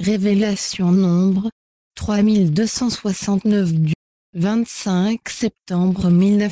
Révélation Nombre, 3269 du 25 septembre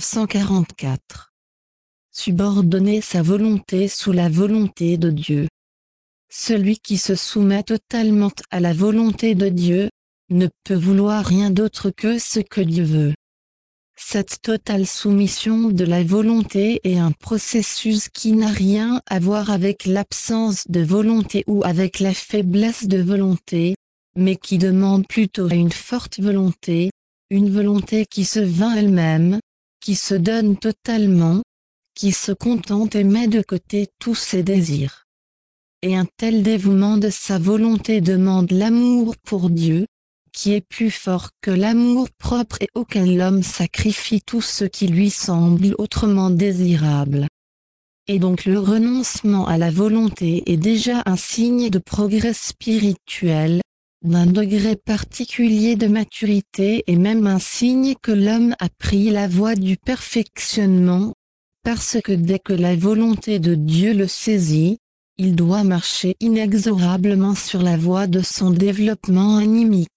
1944. Subordonner sa volonté sous la volonté de Dieu. Celui qui se soumet totalement à la volonté de Dieu, ne peut vouloir rien d'autre que ce que Dieu veut. Cette totale soumission de la volonté est un processus qui n'a rien à voir avec l'absence de volonté ou avec la faiblesse de volonté, mais qui demande plutôt une forte volonté, une volonté qui se vainc elle-même, qui se donne totalement, qui se contente et met de côté tous ses désirs. Et un tel dévouement de sa volonté demande l'amour pour Dieu, qui est plus fort que l'amour propre et auquel l'homme sacrifie tout ce qui lui semble autrement désirable. Et donc le renoncement à la volonté est déjà un signe de progrès spirituel, d'un degré particulier de maturité et même un signe que l'homme a pris la voie du perfectionnement, parce que dès que la volonté de Dieu le saisit, il doit marcher inexorablement sur la voie de son développement animique.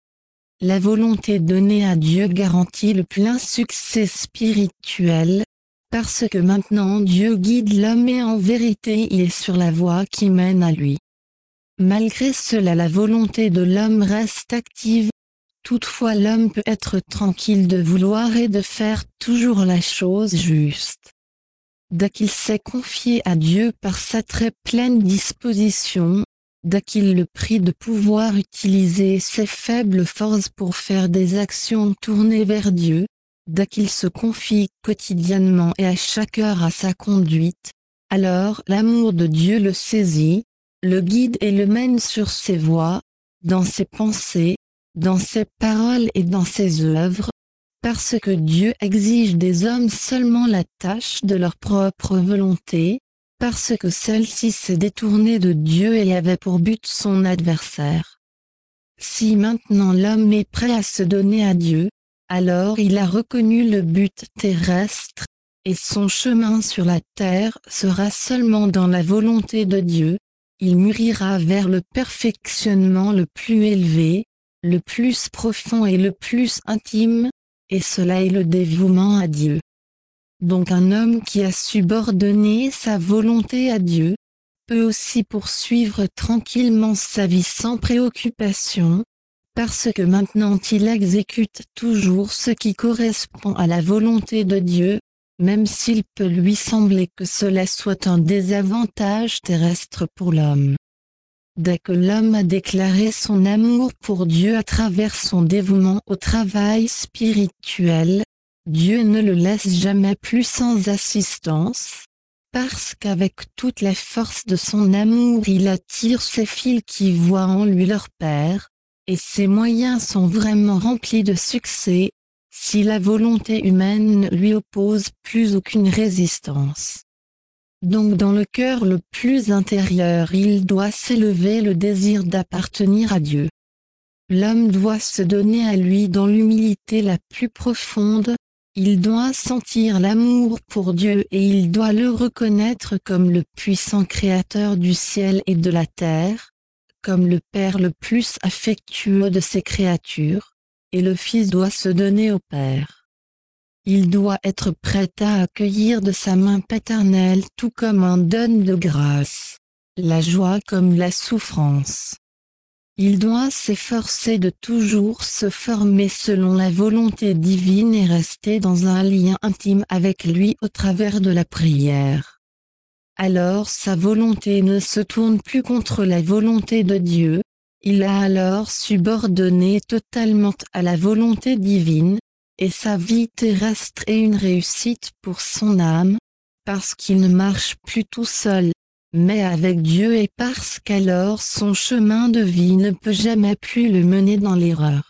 La volonté donnée à Dieu garantit le plein succès spirituel, parce que maintenant Dieu guide l'homme et en vérité il est sur la voie qui mène à lui. Malgré cela la volonté de l'homme reste active, toutefois l'homme peut être tranquille de vouloir et de faire toujours la chose juste. Dès qu'il s'est confié à Dieu par sa très pleine disposition, dès qu'il le prie de pouvoir utiliser ses faibles forces pour faire des actions tournées vers Dieu, dès qu'il se confie quotidiennement et à chaque heure à sa conduite, alors l'amour de Dieu le saisit, le guide et le mène sur ses voies, dans ses pensées, dans ses paroles et dans ses œuvres, parce que Dieu exige des hommes seulement la tâche de leur propre volonté, parce que celle-ci s'est détournée de Dieu et avait pour but son adversaire. Si maintenant l'homme est prêt à se donner à Dieu, alors il a reconnu le but terrestre, et son chemin sur la terre sera seulement dans la volonté de Dieu, il mûrira vers le perfectionnement le plus élevé, le plus profond et le plus intime, et cela est le dévouement à Dieu. Donc un homme qui a subordonné sa volonté à Dieu, peut aussi poursuivre tranquillement sa vie sans préoccupation, parce que maintenant il exécute toujours ce qui correspond à la volonté de Dieu, même s'il peut lui sembler que cela soit un désavantage terrestre pour l'homme. Dès que l'homme a déclaré son amour pour Dieu à travers son dévouement au travail spirituel, Dieu ne le laisse jamais plus sans assistance, parce qu'avec toute la force de son amour il attire ses fils qui voient en lui leur Père, et ses moyens sont vraiment remplis de succès, si la volonté humaine ne lui oppose plus aucune résistance. Donc dans le cœur le plus intérieur il doit s'élever le désir d'appartenir à Dieu. L'homme doit se donner à lui dans l'humilité la plus profonde, il doit sentir l'amour pour Dieu et il doit le reconnaître comme le puissant créateur du ciel et de la terre, comme le Père le plus affectueux de ses créatures, et le Fils doit se donner au Père. Il doit être prêt à accueillir de sa main paternelle tout comme un don de grâce, la joie comme la souffrance. Il doit s'efforcer de toujours se former selon la volonté divine et rester dans un lien intime avec lui au travers de la prière. Alors sa volonté ne se tourne plus contre la volonté de Dieu, il a alors subordonné totalement à la volonté divine, et sa vie terrestre est une réussite pour son âme, parce qu'il ne marche plus tout seul, mais avec Dieu et parce qu'alors son chemin de vie ne peut jamais plus le mener dans l'erreur.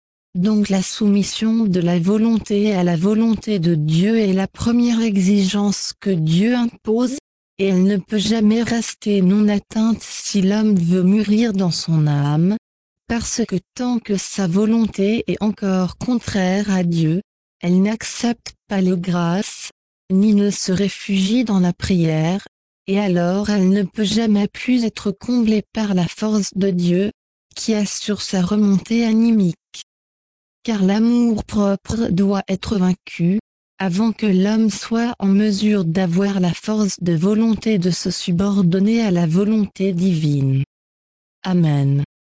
Donc la soumission de la volonté à la volonté de Dieu est la première exigence que Dieu impose, et elle ne peut jamais rester non atteinte si l'homme veut mûrir dans son âme, parce que tant que sa volonté est encore contraire à Dieu, elle n'accepte pas les grâces, ni ne se réfugie dans la prière, et alors elle ne peut jamais plus être comblée par la force de Dieu, qui assure sa remontée animique. Car l'amour-propre doit être vaincu, avant que l'homme soit en mesure d'avoir la force de volonté de se subordonner à la volonté divine. Amen.